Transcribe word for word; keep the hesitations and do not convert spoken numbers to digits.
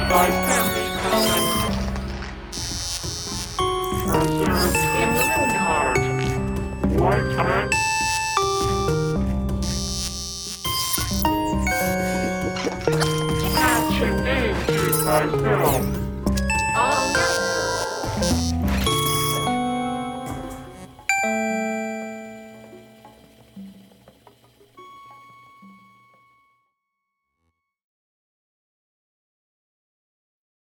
by family comment. Cursor in the card. White man. Action name to myself. Oh no.